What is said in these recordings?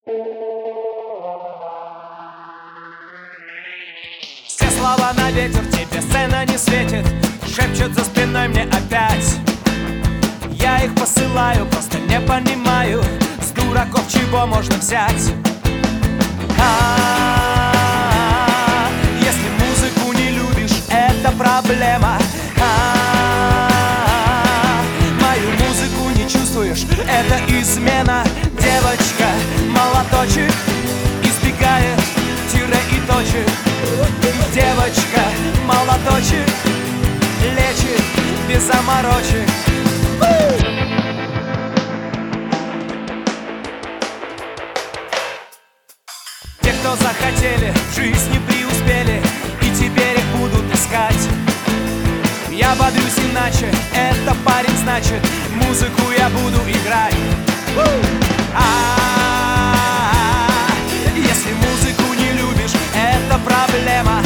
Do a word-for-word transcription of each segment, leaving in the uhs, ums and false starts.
Все слова на ветер, тебе сцена не светит. Шепчут за спиной мне опять. Я их посылаю, просто не понимаю, с дураков чего можно взять. А-а-а, если музыку не любишь, это проблема. А-а-а, мою музыку не чувствуешь, это измена. Девочка, молоточек, избегает тире и точек. Девочка, молоточек, лечит без заморочек. Те, кто захотели, в жизни преуспели, и теперь их будут искать. Я бодрюсь иначе, это парень значит, музыку я буду играть. А-а-а, если музыку не любишь, это проблема.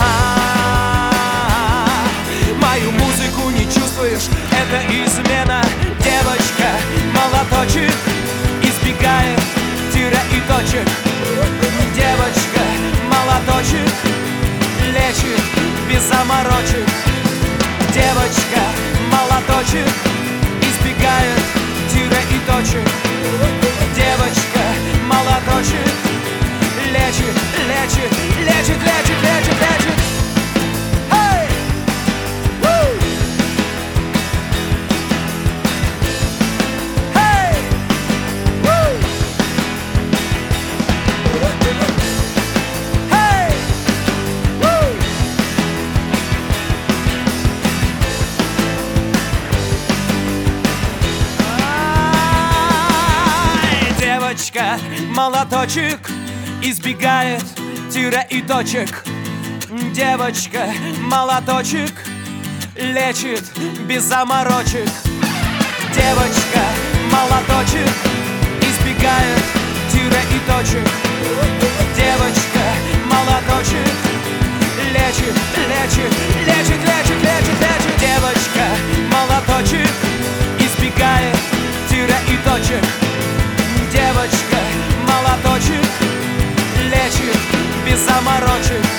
А-а-а, мою музыку не чувствуешь, это измена. Девочка, молоточек, избегает тире и точек. Девочка, молоточек, лечит без заморочек. Девочка, молоточек, избегает тире и точек. Девочка, молоточек, лечит, лечит, лечит, лечит, лечит, лечит. Hey! Woo! Hey! Woo! Hey! Woo! Девочка, молоточек, избегает тире и точек. Девочка, молоточек, лечит без заморочек. Девочка, молоточек, избегает тире и точек. Девочка, молоточек, лечит, лечит, лечит, лечит, лечит, лечит. Девочка, молоточек, избегает тире и точек. Девочка, молоточек, лечит без заморочек.